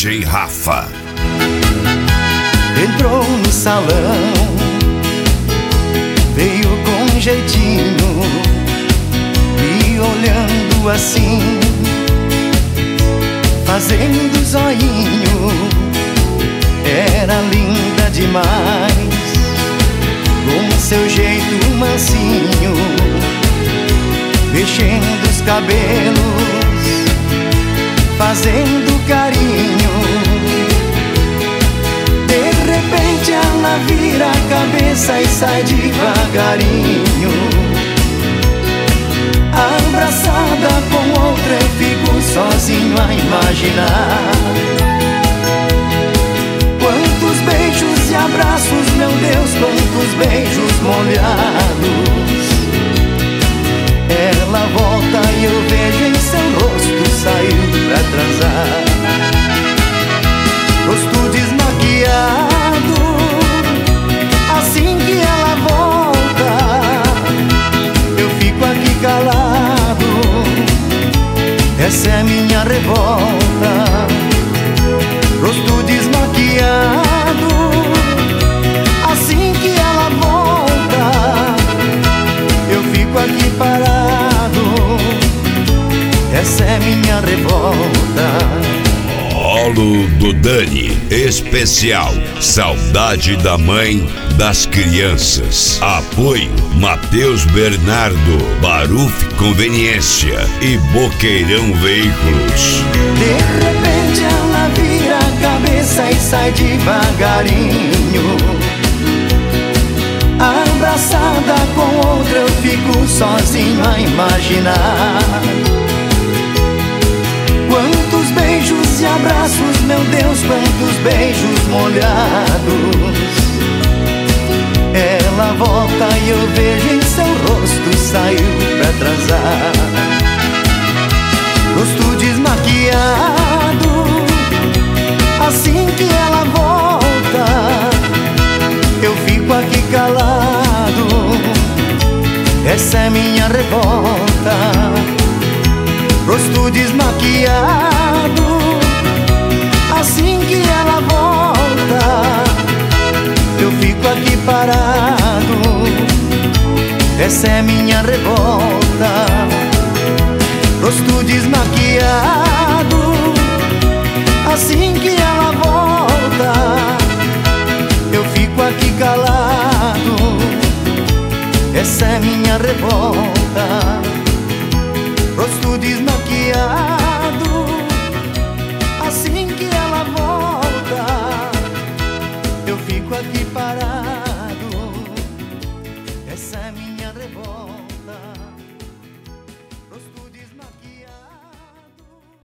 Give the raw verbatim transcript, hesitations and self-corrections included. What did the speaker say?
D J Rafa. Entrou no salão, veio com jeitinho, me olhando assim, fazendo zoinho. Era linda demais, com seu jeito mansinho, mexendo os cabelos, fazendo carinho. De repente ela vira a cabeça e sai devagarinho. Abraçada com outra eu fico sozinho a imaginar. Quantos beijos e abraços, meu Deus, quantos beijos molhados. Ela volta e eu vejo em seu rosto, saiu pra transar. Rosto desmaquiado, assim que ela volta, eu fico aqui calado. Essa é minha revolta. Rosto desmaquiado, assim que ela volta, eu fico aqui parado. Essa é minha revolta. Colo do Dani, especial Saudade da Mãe das Crianças. Apoio Matheus Bernardo, Baruf Conveniência e Boqueirão Veículos. De repente ela vira a cabeça e sai devagarinho. Abraçada com outra eu fico sozinho a imaginar. Quantos beijos e abraços, meu Deus, quantos beijos molhados. Ela volta e eu vejo em seu rosto, saiu pra transar. Rosto desmaquiado, assim que ela volta, eu fico aqui calado. Essa é minha revolta. Rosto desmaquiado, assim que ela volta, eu fico aqui parado. Essa é minha revolta. Rosto desmaquiado, assim que ela volta, eu fico aqui calado. Essa é minha revolta. Rosto desmaquiado, assim que ela volta, eu fico aqui parado. Essa é minha revolta.